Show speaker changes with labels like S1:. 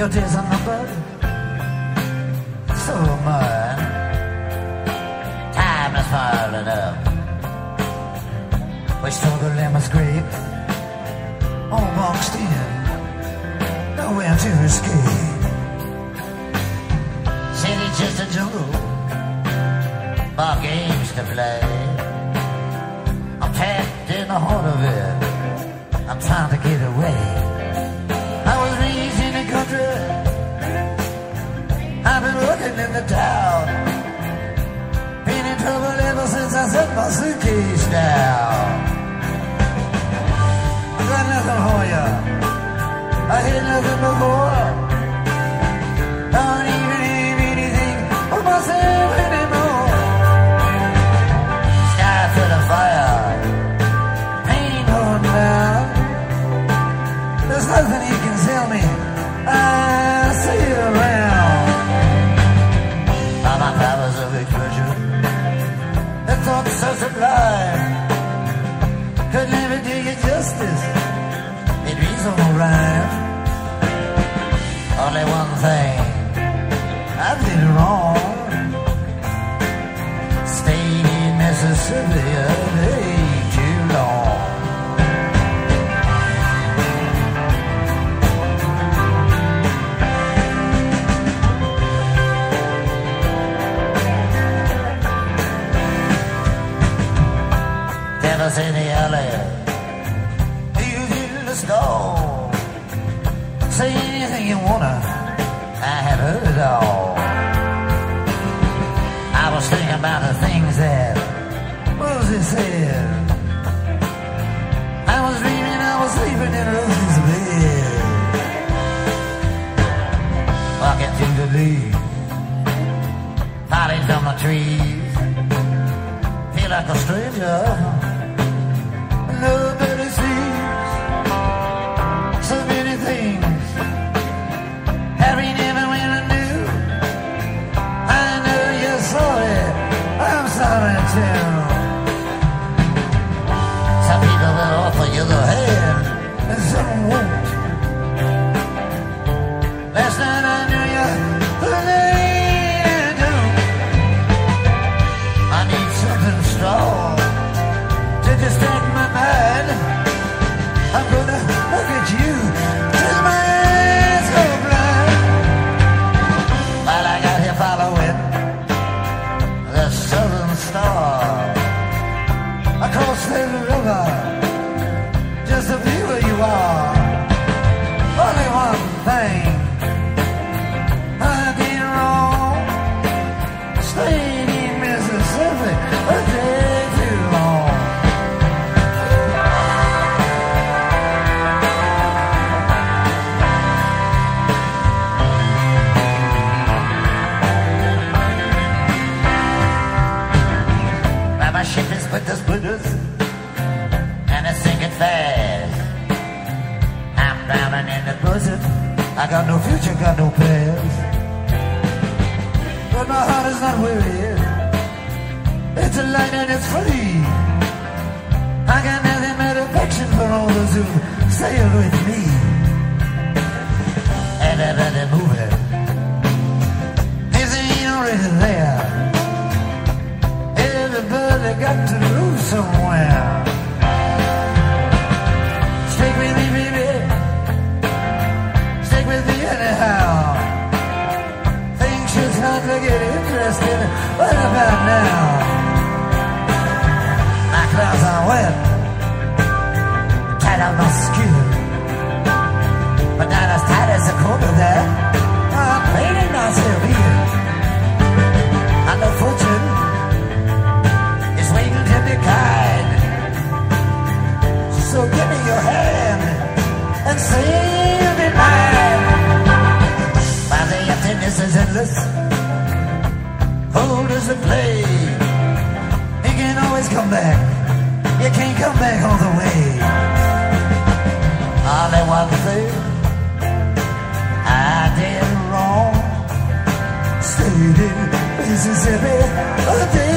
S1: Your days are numbered, so am mine. Time is falling up. We struggle in my scrape, all boxed in, nowhere to escape. City's just a jungle, more games to play. I'm trapped in the heart of it, I'm trying to get away. I was raised in the country, I've been working in the town. Been in trouble ever since I set my suitcase down. I got nothing for ya, I had nothing before. Don't even have anything for myself anymore. Sky full of fire, pain going down. There's nothing you can tell me, I'll see you around. All my powers of expression, the thoughts so sublime, could never do you justice in reasonable rhyme. Only one thing I did wrong, stayed in Mississippi a day too long. Never in the alley, you in the store. Say anything you wanna, I have heard it all. I was thinking about the things that Moses said. I was dreaming I was sleeping in Rose's bed. Walking through the leaves, falling from the trees. Feel like a stranger, nobody sees. So many things happening everywhere I knew. I know you're sorry, I'm sorry too. Some people will offer you the hand, and some won't. Last night I knew you, but I don't. I need something strong to distract my mind. I'm gonna look at you till my eyes go blind. While I got here following the southern star across the river, just to be where you are. Only one thing I did wrong, stayed in Mississippi a day too long. My ship is with the splitters, and it's sinking fast. I'm drowning in the blizzard, I got no future, got no past. But my heart is not weary, it's a light and it's free. I got nothing but affection for all those who sailed with me. Everybody moving, is he already there? Everybody got to lose somewhere. Stick with me, baby. Stick with me anyhow. Things should start to get interesting. What about now? My clothes are wet, tight on my skin, but not as tight as the corner there. I'm painting myself here. I know fortune waiting to be kind. So give me your hand and say you'll be mine. While the emptiness is endless, cold as the plague, you can always come back. You can't come back all the way. Only one thing I did wrong, stayed in Mississippi a day